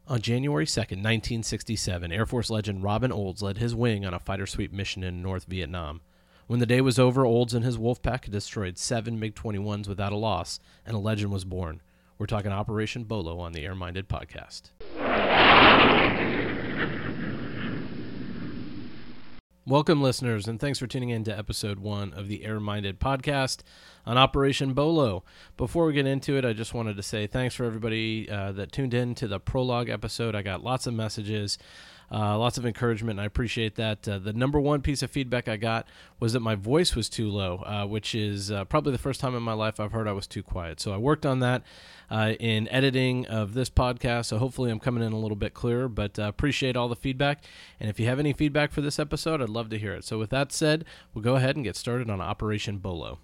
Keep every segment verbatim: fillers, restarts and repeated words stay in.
On January second, nineteen sixty-seven, Air Force legend Robin Olds led his wing on a fighter sweep mission in North Vietnam. When the day was over, Olds and his Wolfpack had destroyed seven MiG twenty-ones without a loss, and a legend was born. We're talking Operation Bolo on the Air Minded podcast. Welcome, listeners, and thanks for tuning in to episode one of the Air Minded podcast on Operation Bolo. Before we get into it, I just wanted to say thanks for everybody uh, that tuned in to the prologue episode. I got lots of messages, uh, lots of encouragement, and I appreciate that. Uh, the number one piece of feedback I got was that my voice was too low, uh, which is uh, probably the first time in my life I've heard I was too quiet. So I worked on that uh, in editing of this podcast, so hopefully I'm coming in a little bit clearer, but uh, appreciate all the feedback. And if you have any feedback for this episode, I'd love to hear it. So with that said, we'll go ahead and get started on Operation Bolo.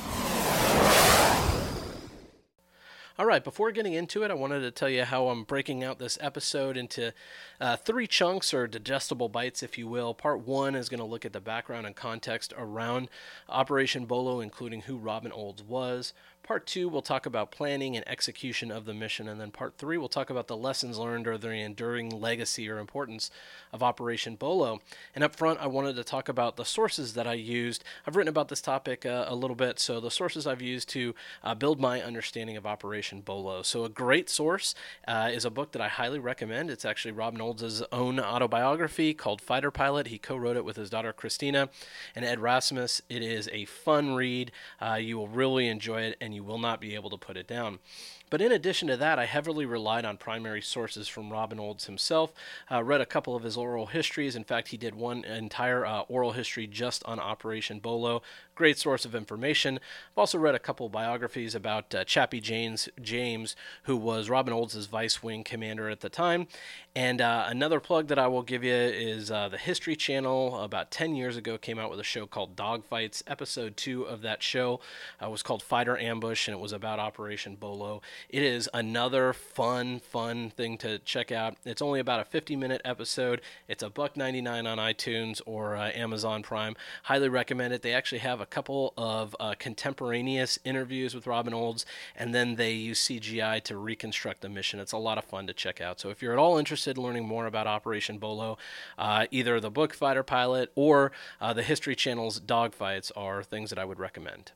All right, before getting into it, I wanted to tell you how I'm breaking out this episode into uh, three chunks, or digestible bites, if you will. Part one is going to look at the background and context around Operation Bolo, including who Robin Olds was. Part two, we'll talk about planning and execution of the mission. And then part three, we'll talk about the lessons learned or the enduring legacy or importance of Operation Bolo. And up front, I wanted to talk about the sources that I used. I've written about this topic uh, a little bit, so the sources I've used to uh, build my understanding of Operation Bolo. So a great source uh, is a book that I highly recommend. It's actually Robin Olds' own autobiography called Fighter Pilot. He co-wrote it with his daughter Christina and Ed Rasmus. It is a fun read. Uh, you will really enjoy it, and you will not be able to put it down. But in addition to that, I heavily relied on primary sources from Robin Olds himself. Uh, read a couple of his oral histories. In fact, he did one entire uh, oral history just on Operation Bolo. Great source of information. I've also read a couple of biographies about uh, Chappie James, James, who was Robin Olds' vice wing commander at the time. And uh, another plug that I will give you is uh, the History Channel, about ten years ago, came out with a show called Dogfights. Episode two of that show uh, was called Fighter Ambush, and it was about Operation Bolo. It is another fun, fun thing to check out. It's only about a fifty-minute episode. It's a buck ninety-nine on iTunes or uh, Amazon Prime. Highly recommend it. They actually have a couple of uh, contemporaneous interviews with Robin Olds, and then they use C G I to reconstruct the mission. It's a lot of fun to check out. So if you're at all interested in learning more about Operation Bolo, uh, either the book Fighter Pilot or uh, the History Channel's Dogfights are things that I would recommend.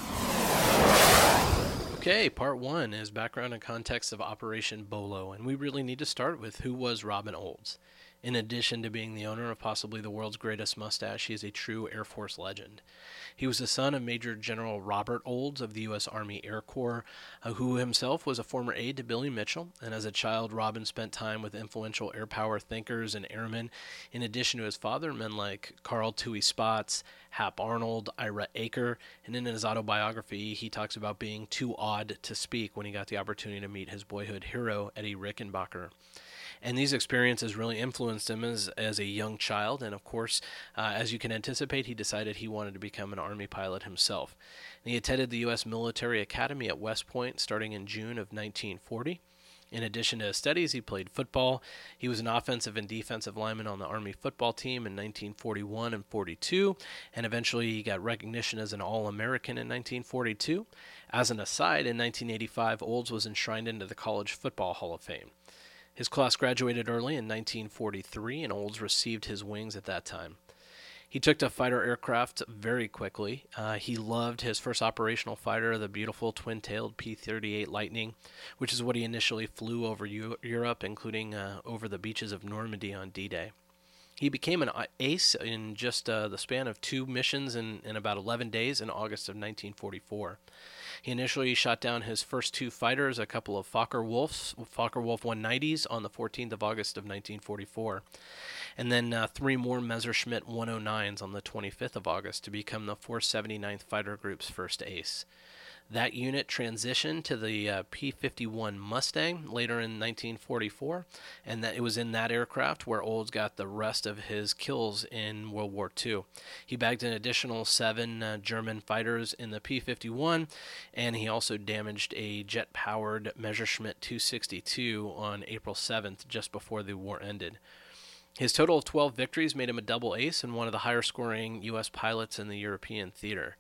Okay, part one is background and context of Operation Bolo, and we really need to start with who was Robin Olds. In addition to being the owner of possibly the world's greatest mustache, he is a true Air Force legend. He was the son of Major General Robert Olds of the U S Army Air Corps, uh, who himself was a former aide to Billy Mitchell, and as a child, Robin spent time with influential air power thinkers and airmen, in addition to his father, men like Carl Toohey Spots, Hap Arnold, Ira Aker, and in his autobiography, he talks about being too awed to speak when he got the opportunity to meet his boyhood hero, Eddie Rickenbacker. And these experiences really influenced him as, as a young child, and of course, uh, as you can anticipate, he decided he wanted to become an Army pilot himself. And he attended the U S Military Academy at West Point starting in June of nineteen forty. In addition to his studies, he played football. He was an offensive and defensive lineman on the Army football team in nineteen forty-one and forty-two, and eventually he got recognition as an All-American in nineteen forty-two. As an aside, in nineteen eighty-five, Olds was enshrined into the College Football Hall of Fame. His class graduated early in nineteen forty-three, and Olds received his wings at that time. He took to fighter aircraft very quickly. Uh, he loved his first operational fighter, the beautiful twin-tailed P thirty-eight Lightning, which is what he initially flew over U- Europe, including uh, over the beaches of Normandy on D-Day. He became an ace in just uh, the span of two missions in, in about eleven days in August of nineteen forty-four. He initially shot down his first two fighters, a couple of Fokker-Wulfs, Fokker-Wulf one nineties, on the fourteenth of August of nineteen forty-four, and then uh, three more Messerschmitt one oh nines on the twenty-fifth of August to become the four seventy-ninth Fighter Group's first ace. That unit transitioned to the uh, P fifty-one Mustang later in nineteen forty-four, and that it was in that aircraft where Olds got the rest of his kills in World War Two. He bagged an additional seven uh, German fighters in the P fifty-one, and he also damaged a jet-powered Messerschmitt two sixty-two on April seventh, just before the war ended. His total of twelve victories made him a double ace and one of the higher-scoring U S pilots in the European theater.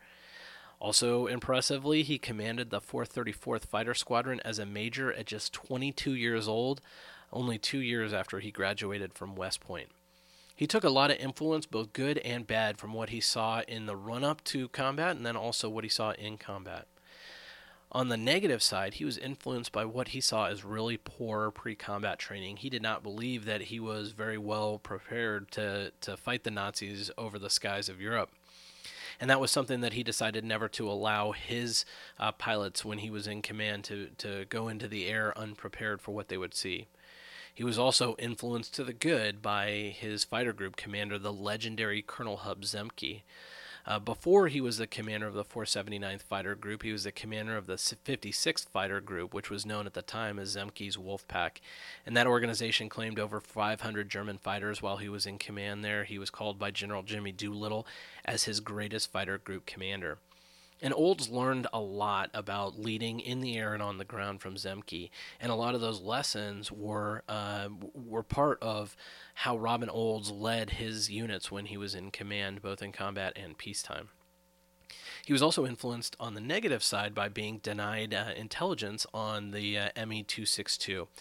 Also impressively, he commanded the four thirty-fourth Fighter Squadron as a major at just twenty-two years old. only two years after he graduated from West Point. He took a lot of influence, both good and bad, from what he saw in the run up to combat and then also what he saw in combat. On the negative side, he was influenced by what he saw as really poor pre-combat training. He did not believe that he was very well prepared to, to fight the Nazis over the skies of Europe. And that was something that he decided never to allow his uh, pilots, when he was in command, to, to go into the air unprepared for what they would see. He was also influenced to the good by his fighter group commander, the legendary Colonel Hub Zemke. Uh, before he was the commander of the four seventy-ninth Fighter Group, he was the commander of the fifty-sixth Fighter Group, which was known at the time as Zemke's Wolfpack. And that organization claimed over five hundred German fighters while he was in command there. He was called by General Jimmy Doolittle as his greatest fighter group commander. And Olds learned a lot about leading in the air and on the ground from Zemke, and a lot of those lessons were uh, were part of how Robin Olds led his units when he was in command, both in combat and peacetime. He was also influenced on the negative side by being denied uh, intelligence on the uh, M E two sixty-two.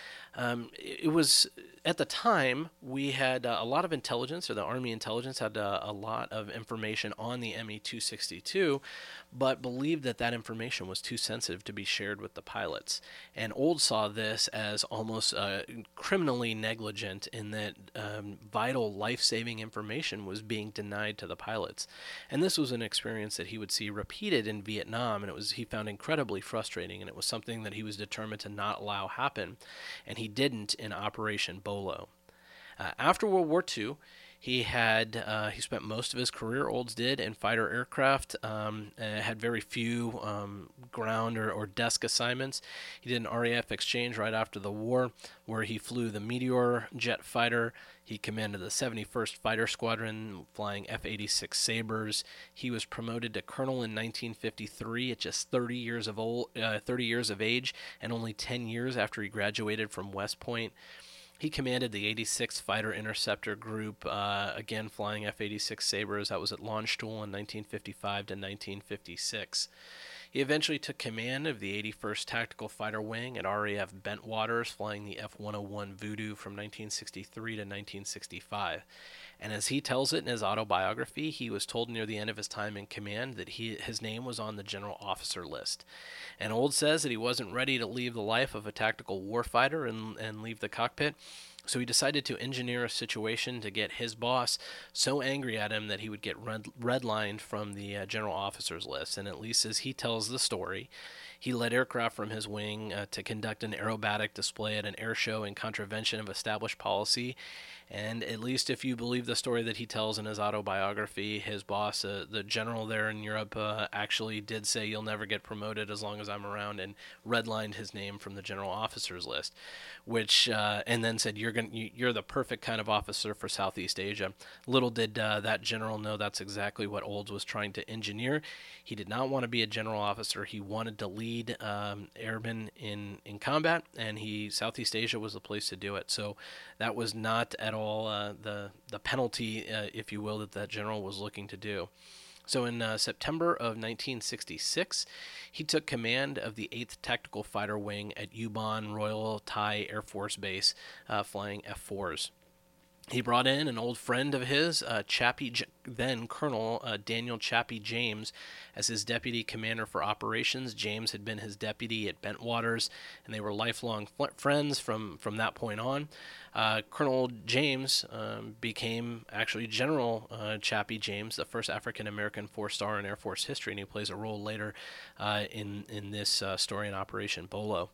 Um, it was, at the time, we had uh, a lot of intelligence, or the Army intelligence had uh, a lot of information on the M E two sixty-two, but believed that that information was too sensitive to be shared with the pilots. And Olds saw this as almost uh, criminally negligent, in that um, vital life-saving information was being denied to the pilots. And this was an experience that he would see repeated in Vietnam, and it was he found incredibly frustrating, and it was something that he was determined to not allow happen. And he didn't in Operation Bolo. Uh, after World War Two, he had uh, he spent most of his career, Olds did, in fighter aircraft. Um, uh, had very few um, ground or, or desk assignments. He did an R A F exchange right after the war, where he flew the Meteor jet fighter. He commanded the seventy-first Fighter Squadron, flying F eighty-six Sabres. He was promoted to colonel in nineteen fifty-three at just thirty years of old, uh, thirty years of age, and only ten years after he graduated from West Point. He commanded the eighty-sixth Fighter Interceptor Group, uh, again flying F eighty-six Sabres. That was at Landstuhl in nineteen fifty-five to nineteen fifty-six. He eventually took command of the eighty-first Tactical Fighter Wing at R A F Bentwaters, flying the F one oh one Voodoo from nineteen sixty-three to nineteen sixty-five. And as he tells it in his autobiography, he was told near the end of his time in command that he, his name was on the general officer list. And Olds says that he wasn't ready to leave the life of a tactical warfighter and, and leave the cockpit, so he decided to engineer a situation to get his boss so angry at him that he would get red, redlined from the uh, general officers list. And at least as he tells the story, he led aircraft from his wing uh, to conduct an aerobatic display at an air show in contravention of established policy. And at least if you believe the story that he tells in his autobiography, his boss, uh, the general there in Europe, uh, actually did say, "You'll never get promoted as long as I'm around," and redlined his name from the general officers list, which uh, and then said, "You're going, you're the perfect kind of officer for Southeast Asia." Little did uh, that general know that's exactly what Olds was trying to engineer. He did not want to be a general officer. He wanted to lead um, airmen in, in combat, and he Southeast Asia was the place to do it. So that was not at all uh, the the penalty, uh, if you will, that that general was looking to do. So in uh, September of nineteen sixty-six, he took command of the eighth Tactical Fighter Wing at Ubon Royal Thai Air Force Base, uh, flying F fours. He brought in an old friend of his, uh, Chappie, then Colonel uh, Daniel Chappie James, as his deputy commander for operations. James had been his deputy at Bentwaters, and they were lifelong fl- friends from, from that point on. Uh, Colonel James um, became actually General uh, Chappie James, the first African-American four-star in Air Force history, and he plays a role later uh, in, in this uh, story in Operation Bolo.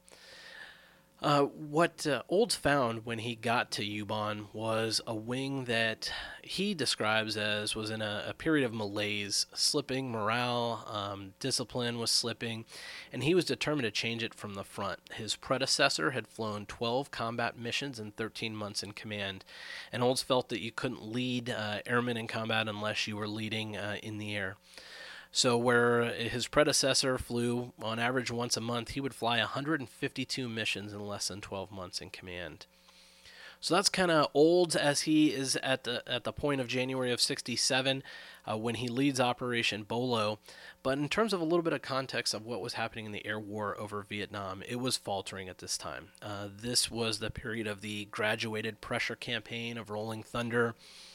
Uh, what uh, Olds found when he got to Ubon was a wing that he describes as was in a, a period of malaise, slipping morale, um, discipline was slipping, and he was determined to change it from the front. His predecessor had flown twelve combat missions in thirteen months in command, and Olds felt that you couldn't lead uh, airmen in combat unless you were leading uh, in the air. So where his predecessor flew on average once a month, he would fly one hundred fifty-two missions in less than twelve months in command. So that's kind of Olds as he is at the at the point of January of sixty-seven uh, when he leads Operation Bolo. But in terms of a little bit of context of what was happening in the air war over Vietnam, it was faltering at this time. Uh, this was the period of the graduated pressure campaign of Rolling Thunder.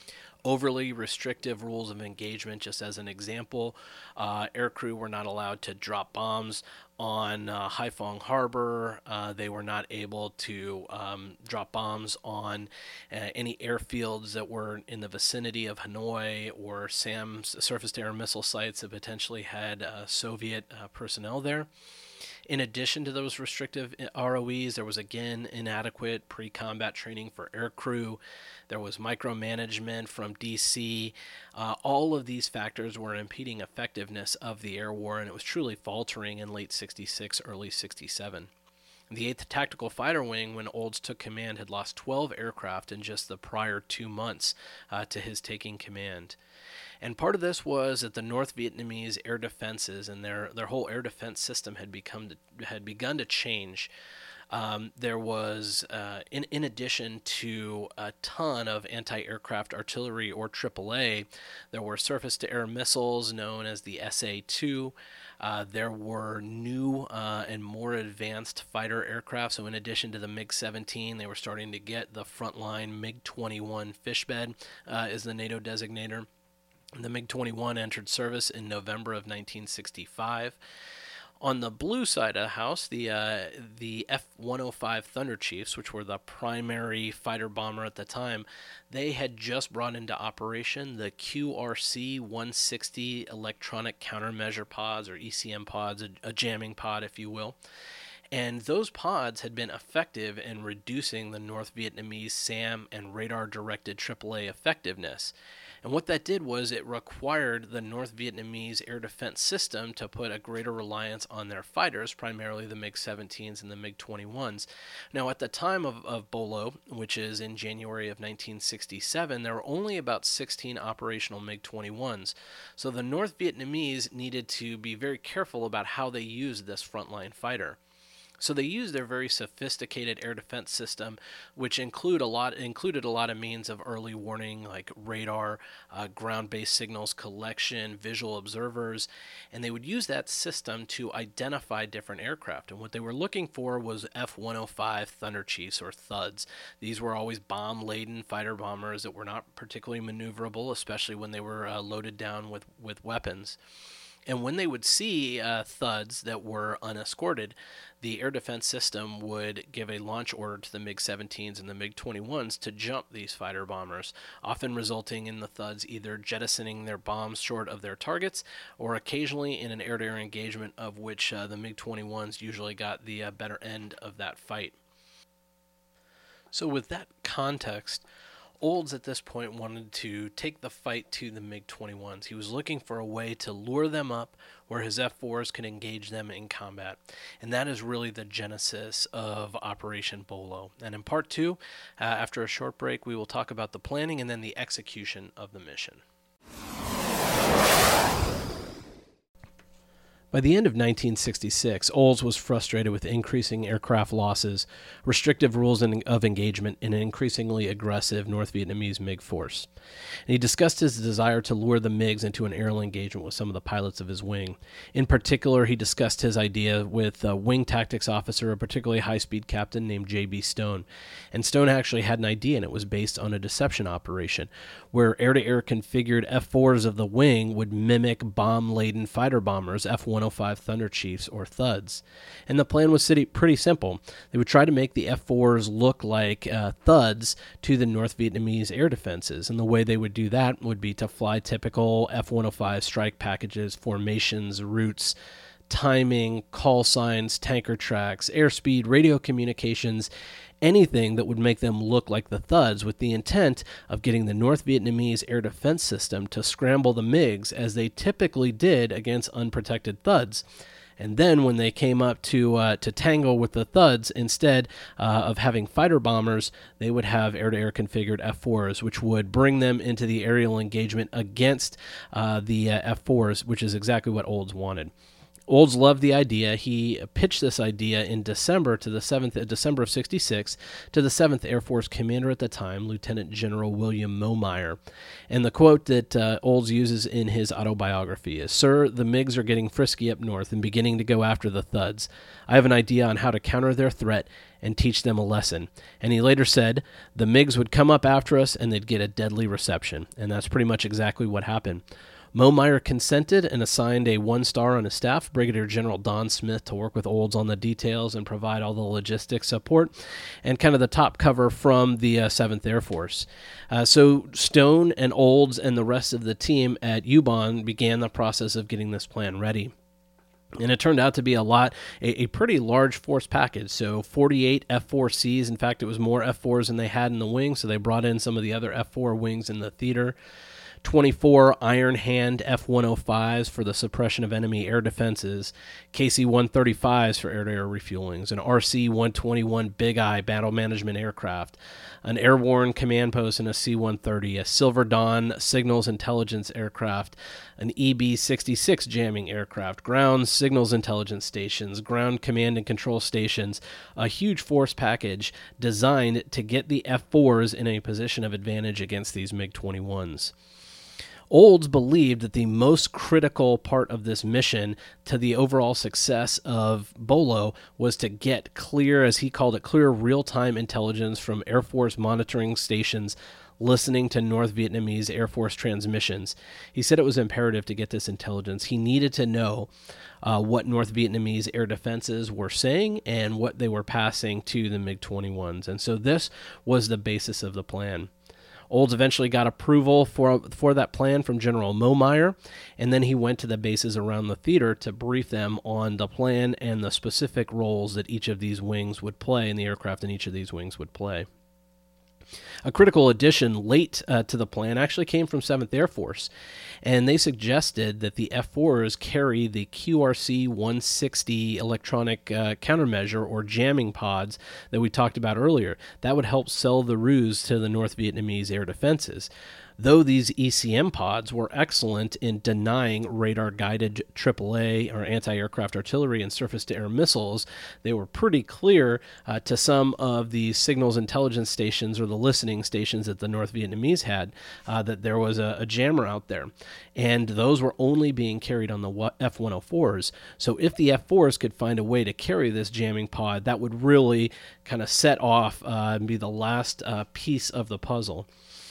Overly restrictive rules of engagement. Just as an example, uh, aircrew were not allowed to drop bombs on uh, Haiphong Harbor. Uh, they were not able to um, drop bombs on uh, any airfields that were in the vicinity of Hanoi or SAM's surface-to-air missile sites that potentially had uh, Soviet uh, personnel there. In addition to those restrictive R O Es, there was again inadequate pre-combat training for aircrew. There was micromanagement from D C. Uh, all of these factors were impeding effectiveness of the air war, and it was truly faltering in late sixty-six, early sixty-seven. The eighth Tactical Fighter Wing, when Olds took command, had lost twelve aircraft in just the prior two months uh, to his taking command. And part of this was that the North Vietnamese air defenses and their, their whole air defense system had become had begun to change. Um, there was, uh, in, in addition to a ton of anti-aircraft artillery, or triple A, there were surface-to-air missiles known as the S A two. Uh, there were new uh, and more advanced fighter aircraft. So in addition to the MiG seventeen, they were starting to get the frontline MiG twenty-one Fishbed, uh, is the NATO designator. The MiG twenty-one entered service in November of nineteen sixty-five. On the blue side of the house, the uh, the F one oh five Thunder Chiefs, which were the primary fighter bomber at the time, they had just brought into operation the Q R C one sixty electronic countermeasure pods, or E C M pods, a, a jamming pod, if you will. And those pods had been effective in reducing the North Vietnamese SAM and radar-directed triple A effectiveness. And what that did was it required the North Vietnamese air defense system to put a greater reliance on their fighters, primarily the MiG seventeens and the MiG twenty-ones. Now, at the time of, of Bolo, which is in January of nineteen sixty-seven, there were only about sixteen operational MiG twenty-ones. So the North Vietnamese needed to be very careful about how they used this frontline fighter. So they used their very sophisticated air defense system, which include a lot included a lot of means of early warning, like radar, uh, ground-based signals collection, visual observers, and they would use that system to identify different aircraft. And what they were looking for was F one oh five Thunder Chiefs, or Thuds. These were always bomb-laden fighter bombers that were not particularly maneuverable, especially when they were uh, loaded down with, with weapons. And when they would see uh, Thuds that were unescorted, the air defense system would give a launch order to the MiG seventeens and the MiG twenty-ones to jump these fighter bombers, often resulting in the Thuds either jettisoning their bombs short of their targets, or occasionally in an air-to-air engagement of which uh, the MiG twenty-ones usually got the uh, better end of that fight. So with that context, Olds at this point wanted to take the fight to the MiG twenty-ones. He was looking for a way to lure them up where his F fours could engage them in combat. And that is really the genesis of Operation Bolo. And in part two, uh, after a short break, we will talk about the planning and then the execution of the mission. By the end of nineteen sixty-six, Olds was frustrated with increasing aircraft losses, restrictive rules of engagement, and an increasingly aggressive North Vietnamese MiG force. And he discussed his desire to lure the MiGs into an aerial engagement with some of the pilots of his wing. In particular, he discussed his idea with a wing tactics officer, a particularly high-speed captain named J B Stone. And Stone actually had an idea, and it was based on a deception operation, where air-to-air configured F fours of the wing would mimic bomb-laden fighter bombers, F one oh five Thunder Chiefs, or Thuds. And the plan was pretty simple. They would try to make the F fours look like uh, Thuds to the North Vietnamese air defenses. And the way they would do that would be to fly typical F one oh five strike packages, formations, routes, timing, call signs, tanker tracks, airspeed, radio communications, anything that would make them look like the Thuds, with the intent of getting the North Vietnamese air defense system to scramble the MiGs as they typically did against unprotected Thuds. And then when they came up to uh, to tangle with the Thuds, instead uh, of having fighter bombers, they would have air-to-air configured F fours, which would bring them into the aerial engagement against uh, the uh, F fours, which is exactly what Olds wanted. Olds loved the idea. He pitched this idea in December to the seventh, December of sixty-six, to the seventh Air Force commander at the time, Lieutenant General William Momeyer. And the quote that uh, Olds uses in his autobiography is, "Sir, the MiGs are getting frisky up north and beginning to go after the thuds. I have an idea on how to counter their threat and teach them a lesson." And he later said, "The MiGs would come up after us and they'd get a deadly reception." And that's pretty much exactly what happened. Momeyer consented and assigned a one-star on his staff, Brigadier General Don Smith, to work with Olds on the details and provide all the logistics support, and kind of the top cover from the uh, seventh Air Force. Uh, so Stone and Olds and the rest of the team at U B O N began the process of getting this plan ready. And it turned out to be a lot, a, a pretty large force package. So forty-eight F four Cs. In fact, it was more F fours than they had in the wing, so they brought in some of the other F four wings in the theater. twenty-four Iron Hand F one oh fives for the suppression of enemy air defenses, K C one thirty-fives for air-to-air refuelings, an R C one twenty-one Big Eye battle management aircraft, an airborne command post and a C one thirty, a Silver Dawn signals intelligence aircraft, an E B sixty-six jamming aircraft, ground signals intelligence stations, ground command and control stations, a huge force package designed to get the F fours in a position of advantage against these MiG twenty-ones. Olds believed that the most critical part of this mission to the overall success of Bolo was to get clear, as he called it, clear real-time intelligence from Air Force monitoring stations listening to North Vietnamese Air Force transmissions. He said it was imperative to get this intelligence. He needed to know uh, what North Vietnamese air defenses were saying and what they were passing to the MiG twenty-ones. And so this was the basis of the plan. Olds eventually got approval for for that plan from General Momeyer, and then he went to the bases around the theater to brief them on the plan and the specific roles that each of these wings would play and the aircraft in each of these wings would play. A critical addition late uh, to the plan actually came from seventh Air Force, and they suggested that the F fours carry the Q R C one sixty electronic uh, countermeasure or jamming pods that we talked about earlier. That would help sell the ruse to the North Vietnamese air defenses. Though these E C M pods were excellent in denying radar-guided triple A or anti-aircraft artillery and surface-to-air missiles, they were pretty clear uh, to some of the signals intelligence stations or the listening stations that the North Vietnamese had uh, that there was a, a jammer out there. And those were only being carried on the F one oh fours. So if the F fours could find a way to carry this jamming pod, that would really kind of set off uh, and be the last uh, piece of the puzzle.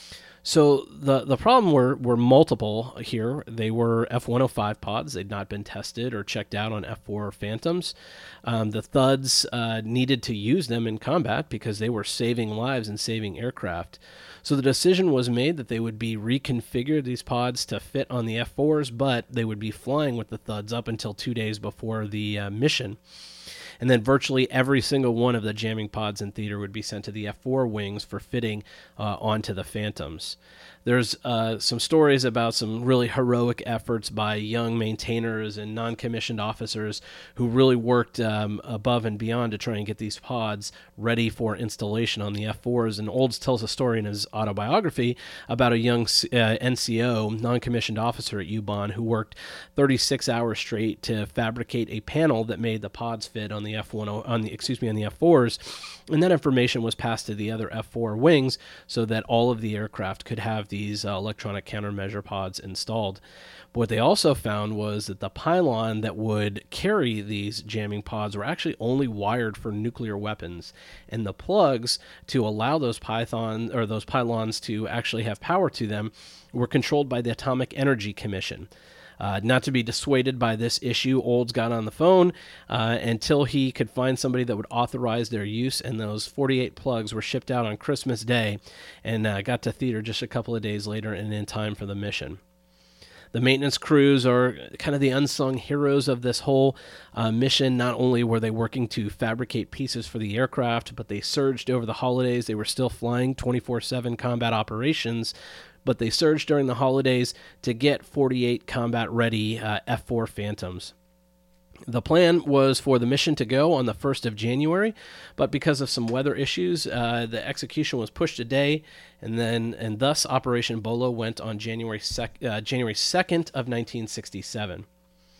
So the the problem were, were multiple here. They were F one oh five pods. They'd not been tested or checked out on F four Phantoms. Um, the thuds uh, needed to use them in combat because they were saving lives and saving aircraft. So the decision was made that they would be reconfigured, these pods, to fit on the F fours, but they would be flying with the thuds up until two days before the uh, mission. And then virtually every single one of the jamming pods in theater would be sent to the F four wings for fitting uh, onto the Phantoms. There's uh, some stories about some really heroic efforts by young maintainers and non-commissioned officers who really worked um, above and beyond to try and get these pods ready for installation on the F fours. And Olds tells a story in his autobiography about a young uh, N C O, non-commissioned officer at U B O N, who worked thirty-six hours straight to fabricate a panel that made the pods fit on the F one on the excuse me on the F fours, and that information was passed to the other F four wings so that all of the aircraft could have these uh, electronic countermeasure pods installed. But what they also found was that the pylon that would carry these jamming pods were actually only wired for nuclear weapons, and the plugs to allow those python or those pylons to actually have power to them were controlled by the Atomic Energy Commission. Uh, not to be dissuaded by this issue, Olds got on the phone uh, until he could find somebody that would authorize their use, and those forty-eight plugs were shipped out on Christmas Day and uh, got to theater just a couple of days later and in time for the mission. The maintenance crews are kind of the unsung heroes of this whole uh, mission. Not only were they working to fabricate pieces for the aircraft, but they surged over the holidays. They were still flying twenty-four seven combat operations, but they surged during the holidays to get forty-eight combat-ready uh, F four Phantoms. The plan was for the mission to go on the first of January, but because of some weather issues, uh, the execution was pushed a day, and then and thus Operation Bolo went on January sec- uh, January second of nineteen sixty-seven.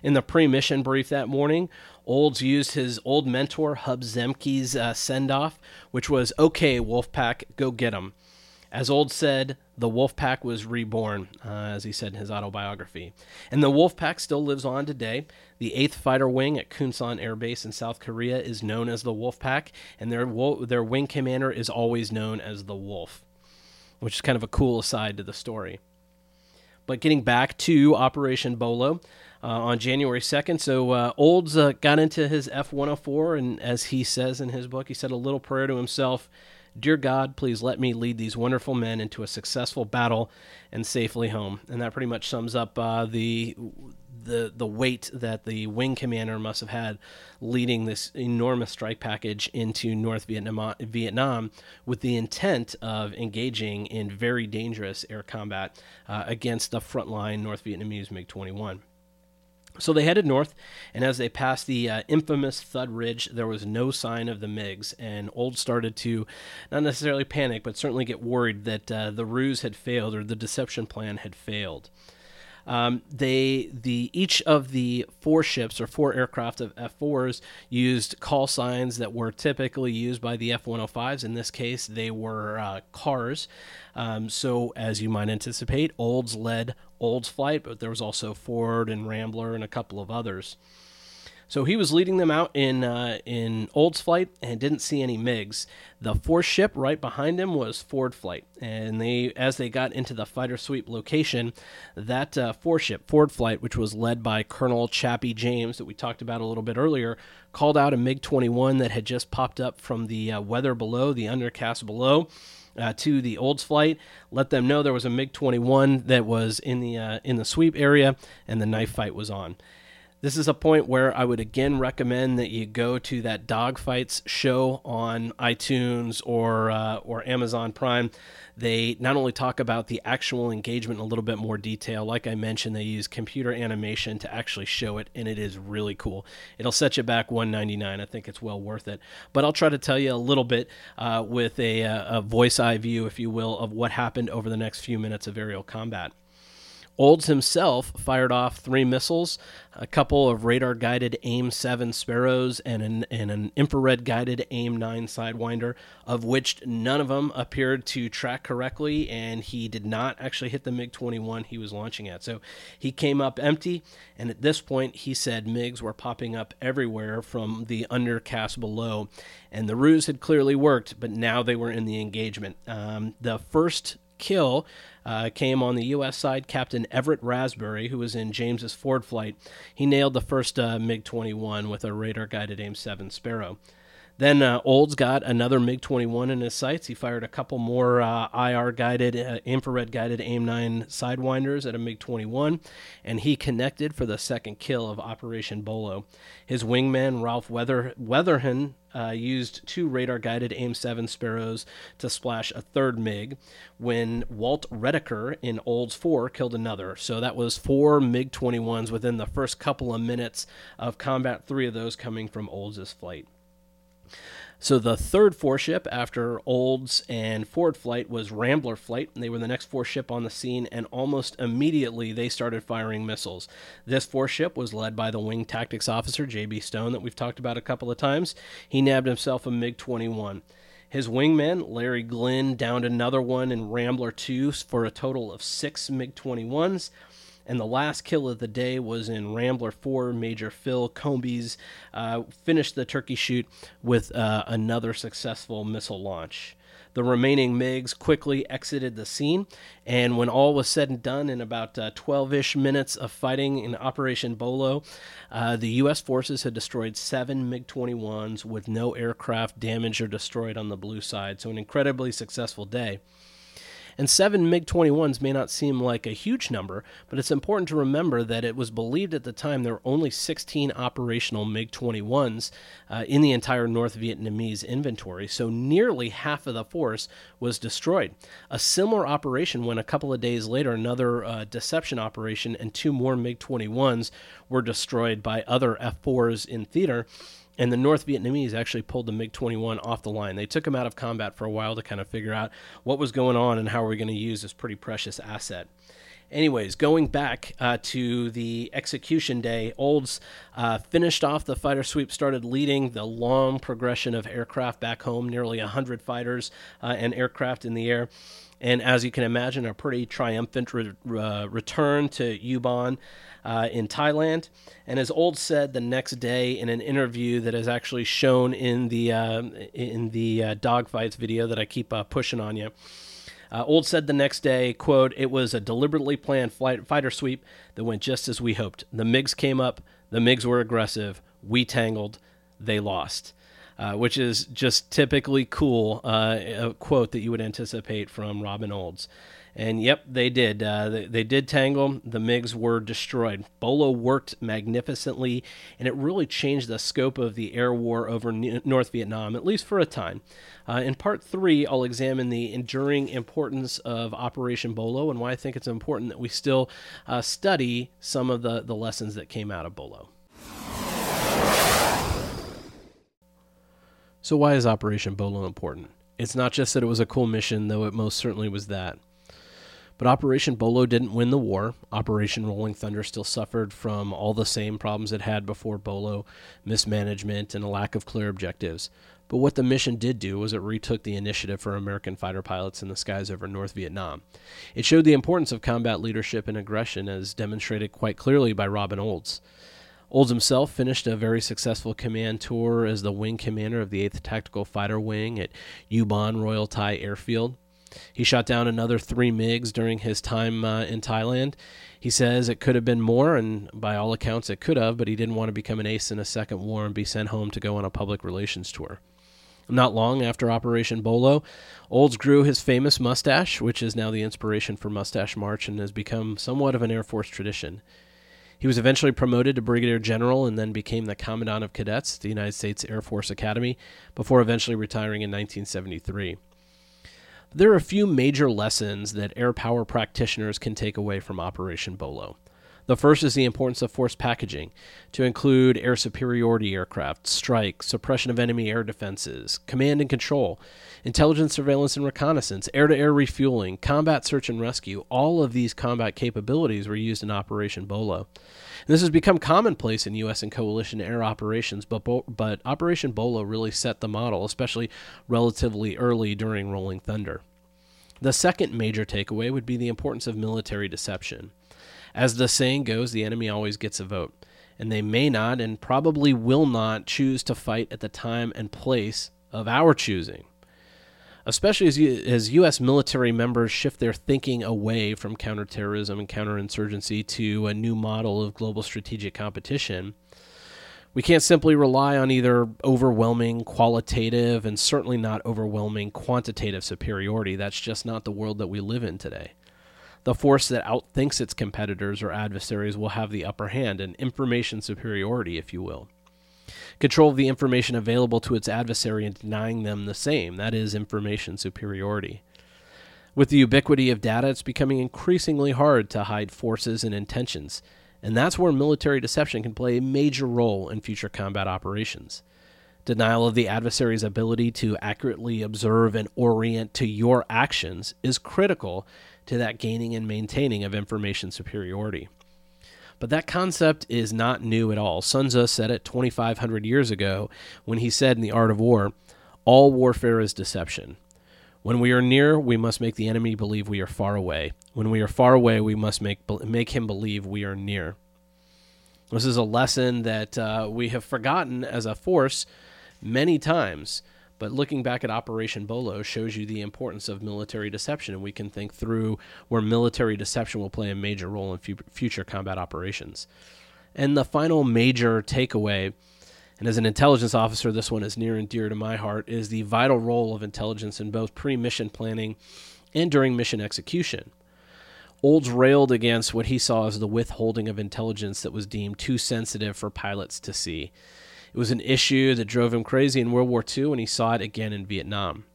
In the pre-mission brief that morning, Olds used his old mentor Hub Zemke's uh, send-off, which was, "Okay, Wolfpack, go get 'em." As Olds said, the Wolfpack was reborn, uh, as he said in his autobiography. And the Wolfpack still lives on today. The eighth Fighter Wing at Kunsan Air Base in South Korea is known as the Wolfpack, and their their wing commander is always known as the Wolf, which is kind of a cool aside to the story. But getting back to Operation Bolo, uh, on January second, so uh, Olds uh, got into his F one oh four, and as he says in his book, he said a little prayer to himself: "Dear God, please let me lead these wonderful men into a successful battle and safely home." And that pretty much sums up uh, the the the weight that the wing commander must have had leading this enormous strike package into North Vietnam, Vietnam with the intent of engaging in very dangerous air combat uh, against the frontline North Vietnamese MiG twenty-one. So they headed north, and as they passed the uh, infamous Thud Ridge, there was no sign of the MiGs, and Olds started to not necessarily panic, but certainly get worried that uh, the ruse had failed or the deception plan had failed. Um, they the each of the four ships or four aircraft of F fours used call signs that were typically used by the F one oh fives. In this case, they were uh, cars. Um, so, as you might anticipate, Olds led Olds flight, but there was also Ford and Rambler and a couple of others. So he was leading them out in uh, in Olds flight and didn't see any MiGs. The fourth ship right behind him was Ford flight, and they, as they got into the fighter sweep location, that uh, fourth ship, Ford flight, which was led by Colonel Chappie James that we talked about a little bit earlier, called out a MiG twenty-one that had just popped up from the uh, weather below, the undercast below, uh, to the Olds flight, let them know there was a MiG twenty-one that was in the uh, in the sweep area, and the knife fight was on. This is a point where I would again recommend that you go to that Dogfights show on iTunes or uh, or Amazon Prime. They not only talk about the actual engagement in a little bit more detail, like I mentioned, they use computer animation to actually show it, and it is really cool. It'll set you back one hundred ninety-nine dollars. I think it's well worth it. But I'll try to tell you a little bit uh, with a, a voice eye view, if you will, of what happened over the next few minutes of aerial combat. Olds himself fired off three missiles, a couple of radar-guided AIM seven Sparrows, and an, and an infrared-guided AIM nine Sidewinder, of which none of them appeared to track correctly, and he did not actually hit the MiG twenty-one he was launching at. So he came up empty, and at this point he said MiGs were popping up everywhere from the undercast below, and the ruse had clearly worked, but now they were in the engagement. Um, the first kill uh, came on the U S side. Captain Everett Raspberry, who was in James's Ford flight, he nailed the first uh, MiG twenty-one with a radar-guided AIM seven Sparrow. Then uh, Olds got another MiG twenty-one in his sights. He fired a couple more uh, I R-guided, uh, infrared-guided AIM nine Sidewinders at a MiG twenty-one, and he connected for the second kill of Operation Bolo. His wingman, Ralph Weather- Weatherhen, uh, used two radar-guided AIM seven Sparrows to splash a third MiG, when Walt Redeker in Olds four killed another. So that was four MiG twenty-ones within the first couple of minutes of combat, three of those coming from Olds' flight. So the third four ship after Olds and Ford flight was Rambler flight. They were the next four ship on the scene, and almost immediately they started firing missiles. This four ship was led by the wing tactics officer, J B Stone, that we've talked about a couple of times. He nabbed himself a MiG twenty-one. His wingman, Larry Glynn, downed another one in Rambler two for a total of six MiG twenty-ones. And the last kill of the day was in Rambler four. Major Phil Combes uh, finished the turkey shoot with uh, another successful missile launch. The remaining MiGs quickly exited the scene, and when all was said and done, in about uh, twelve-ish minutes of fighting in Operation Bolo, uh, the U S forces had destroyed seven MiG twenty-ones with no aircraft damaged or destroyed on the blue side, so an incredibly successful day. And seven MiG twenty-ones may not seem like a huge number, but it's important to remember that it was believed at the time there were only sixteen operational MiG twenty-ones uh, in the entire North Vietnamese inventory, so nearly half of the force was destroyed. A similar operation when a couple of days later another uh, deception operation and two more MiG twenty-ones were destroyed by other F fours in theater. And the North Vietnamese actually pulled the MiG twenty-one off the line. They took him out of combat for a while to kind of figure out what was going on and how we're going to use this pretty precious asset. Anyways, going back uh, to the execution day, Olds uh, finished off the fighter sweep, started leading the long progression of aircraft back home, nearly one hundred fighters uh, and aircraft in the air. And as you can imagine, a pretty triumphant re- uh, return to Ubon uh, in Thailand. And as Olds said the next day in an interview that is actually shown in the uh, in the uh, dogfights video that I keep uh, pushing on you, Uh, Olds said the next day, quote, "It was a deliberately planned flight, fighter sweep that went just as we hoped. The MiGs came up. The MiGs were aggressive. We tangled. They lost." Uh, which is just typically cool, uh, a quote that you would anticipate from Robin Olds. And yep, they did. Uh, they, they did tangle. The MiGs were destroyed. Bolo worked magnificently, and it really changed the scope of the air war over N- North Vietnam, at least for a time. Uh, in part three, I'll examine the enduring importance of Operation Bolo and why I think it's important that we still uh, study some of the, the lessons that came out of Bolo. So why is Operation Bolo important? It's not just that it was a cool mission, though it most certainly was that. But Operation Bolo didn't win the war. Operation Rolling Thunder still suffered from all the same problems it had before Bolo, mismanagement and a lack of clear objectives. But what the mission did do was it retook the initiative for American fighter pilots in the skies over North Vietnam. It showed the importance of combat leadership and aggression, as demonstrated quite clearly by Robin Olds. Olds himself finished a very successful command tour as the wing commander of the eighth Tactical Fighter Wing at Ubon Royal Thai Airfield. He shot down another three MiGs during his time uh, in Thailand. He says it could have been more, and by all accounts it could have, but he didn't want to become an ace in a second war and be sent home to go on a public relations tour. Not long after Operation Bolo, Olds grew his famous mustache, which is now the inspiration for Mustache March and has become somewhat of an Air Force tradition. He was eventually promoted to Brigadier General and then became the Commandant of Cadets at the United States Air Force Academy before eventually retiring in nineteen seventy-three. There are a few major lessons that air power practitioners can take away from Operation Bolo. The first is the importance of force packaging, to include air superiority aircraft, strike, suppression of enemy air defenses, command and control, intelligence, surveillance, and reconnaissance, air-to-air refueling, combat search and rescue. All of these combat capabilities were used in Operation Bolo. And this has become commonplace in U S and coalition air operations, but, Bo- but Operation Bolo really set the model, especially relatively early during Rolling Thunder. The second major takeaway would be the importance of military deception. As the saying goes, the enemy always gets a vote, and they may not and probably will not choose to fight at the time and place of our choosing. Especially as, as U S military members shift their thinking away from counterterrorism and counterinsurgency to a new model of global strategic competition, we can't simply rely on either overwhelming qualitative and certainly not overwhelming quantitative superiority. That's just not the world that we live in today. The force that outthinks its competitors or adversaries will have the upper hand, and information superiority, if you will. Control of the information available to its adversary and denying them the same, that is information superiority. With the ubiquity of data, it's becoming increasingly hard to hide forces and intentions, and that's where military deception can play a major role in future combat operations. Denial of the adversary's ability to accurately observe and orient to your actions is critical to that gaining and maintaining of information superiority. But that concept is not new at all. Sun Tzu said it twenty-five hundred years ago when he said in The Art of War, "All warfare is deception. When we are near, we must make the enemy believe we are far away. When we are far away, we must make make him believe we are near." This is a lesson that uh, we have forgotten as a force many times, but looking back at Operation Bolo shows you the importance of military deception, and we can think through where military deception will play a major role in fu- future combat operations. And the final major takeaway, and as an intelligence officer, this one is near and dear to my heart, is the vital role of intelligence in both pre-mission planning and during mission execution. Olds railed against what he saw as the withholding of intelligence that was deemed too sensitive for pilots to see. It was an issue that drove him crazy in World War Two, and he saw it again in Vietnam.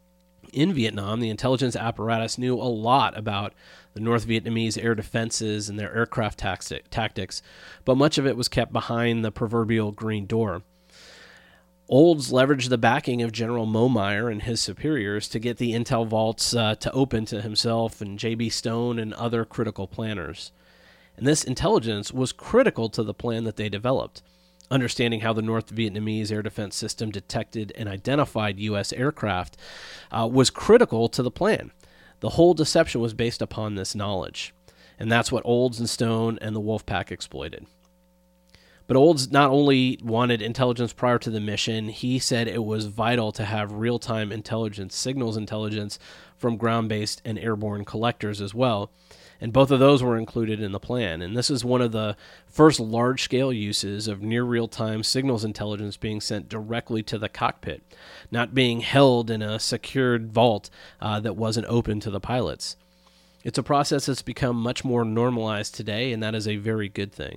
In Vietnam, the intelligence apparatus knew a lot about the North Vietnamese air defenses and their aircraft tactics, but much of it was kept behind the proverbial green door. Olds leveraged the backing of General Momire and his superiors to get the intel vaults uh, to open to himself and J B. Stone and other critical planners. And this intelligence was critical to the plan that they developed. Understanding how the North Vietnamese air defense system detected and identified U S aircraft uh, was critical to the plan. The whole deception was based upon this knowledge. And that's what Olds and Stone and the Wolfpack exploited. But Olds not only wanted intelligence prior to the mission, he said it was vital to have real-time intelligence, signals intelligence from ground-based and airborne collectors as well. And both of those were included in the plan. And this is one of the first large-scale uses of near real-time signals intelligence being sent directly to the cockpit, not being held in a secured vault uh, that wasn't open to the pilots. It's a process that's become much more normalized today, and that is a very good thing.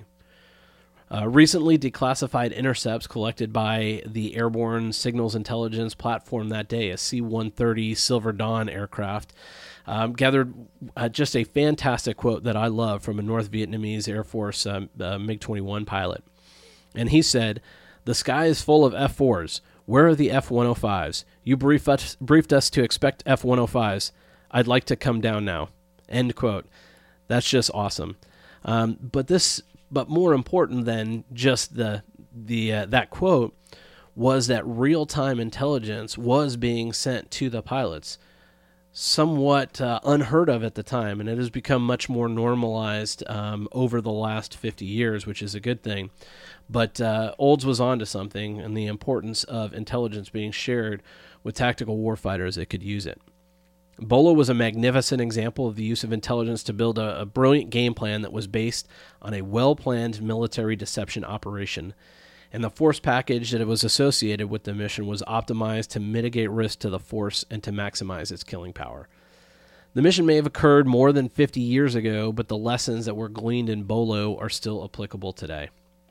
Uh, recently declassified intercepts collected by the Airborne Signals Intelligence Platform that day, a C one thirty Silver Dawn aircraft, um, gathered uh, just a fantastic quote that I love from a North Vietnamese Air Force um, uh, MiG twenty-one pilot. And he said, "The sky is full of F fours. Where are the F one oh fives? You brief us, briefed us to expect F one oh fives. I'd like to come down now." End quote. That's just awesome. Um, but this... But more important than just the the uh, that quote was that real-time intelligence was being sent to the pilots, somewhat uh, unheard of at the time, and it has become much more normalized um, over the last fifty years, which is a good thing. But uh, Olds was onto something, and the importance of intelligence being shared with tactical warfighters that could use it. Bolo was a magnificent example of the use of intelligence to build a, a brilliant game plan that was based on a well-planned military deception operation, and the force package that it was associated with the mission was optimized to mitigate risk to the force and to maximize its killing power. The mission may have occurred more than fifty years ago, but the lessons that were gleaned in Bolo are still applicable today.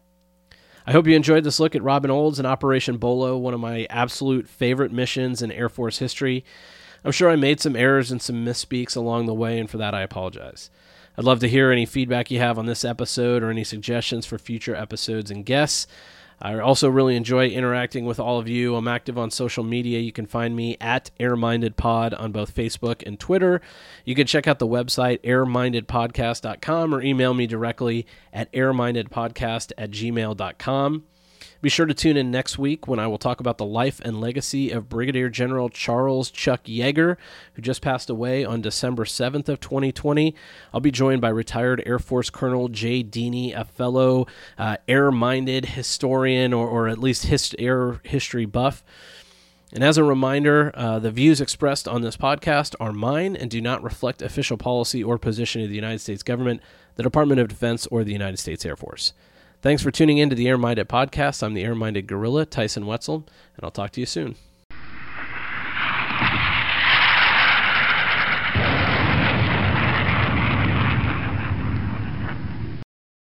I hope you enjoyed this look at Robin Olds and Operation Bolo, one of my absolute favorite missions in Air Force history. I'm sure I made some errors and some misspeaks along the way, and for that I apologize. I'd love to hear any feedback you have on this episode or any suggestions for future episodes and guests. I also really enjoy interacting with all of you. I'm active on social media. You can find me at AirMindedPod on both Facebook and Twitter. You can check out the website air minded podcast dot com or email me directly at airmindedpodcast at gmail dot com. Be sure to tune in next week when I will talk about the life and legacy of Brigadier General Charles Chuck Yeager, who just passed away on December seventh of twenty twenty. I'll be joined by retired Air Force Colonel Jay Deeney, a fellow uh, air-minded historian or, or at least hist- air history buff. And as a reminder, uh, the views expressed on this podcast are mine and do not reflect official policy or position of the United States government, the Department of Defense, or the United States Air Force. Thanks for tuning in to the Air Minded Podcast. I'm the Air Minded Gorilla, Tyson Wetzel, and I'll talk to you soon.